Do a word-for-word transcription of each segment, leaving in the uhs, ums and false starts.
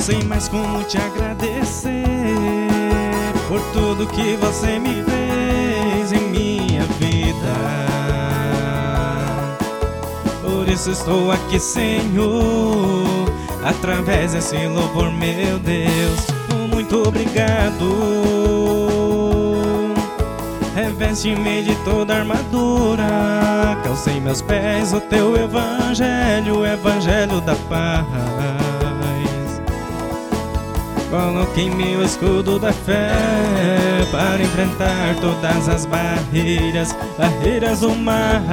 sei mais como te agradecer por tudo que você me fez em minha vida. Por isso estou aqui, Senhor, através desse louvor, meu Deus. Muito obrigado. Reveste-me de toda a armadura, calcei meus pés o teu evangelho, o evangelho da paz. Coloquei meu escudo da fé para enfrentar todas as barreiras, barreiras do mal.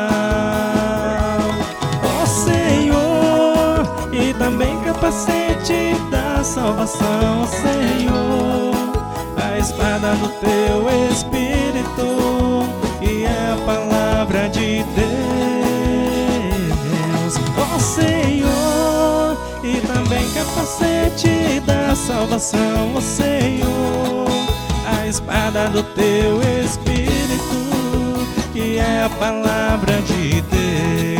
Ó Senhor, e também capacete da salvação, ó Senhor, a espada do teu Espírito, que é a palavra de Deus. Ó Senhor, e também capacete da salvação, ó Senhor, a espada do teu Espírito, que é a palavra de Deus.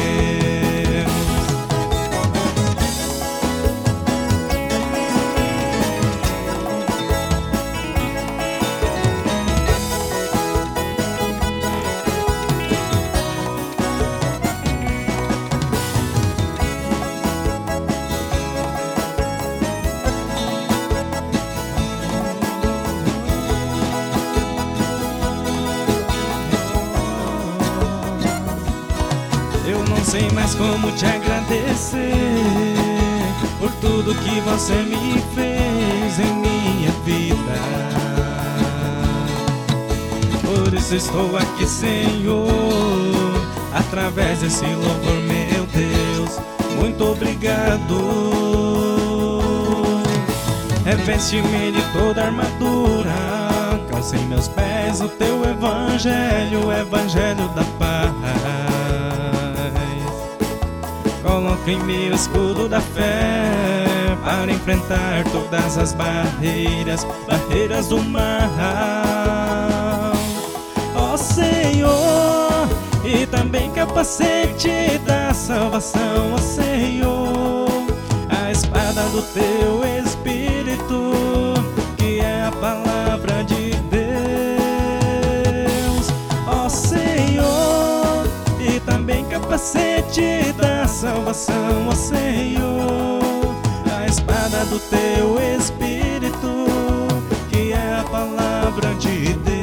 Eu não sei mais como te agradecer por tudo que você me fez em minha vida. Por isso estou aqui, Senhor, através desse louvor, meu Deus. Muito obrigado. Reveste-me de toda a armadura, calcei meus pés o teu evangelho, o evangelho da paz. Coloquei meu escudo da fé para enfrentar todas as barreiras, barreiras do mal. Ó Senhor, e também capacete da salvação, ó Senhor, a espada do teu Espírito, que é a palavra de Deus. Ó Senhor, e também capacete da salvação, ó Senhor, a espada do teu Espírito, que é a palavra de Deus.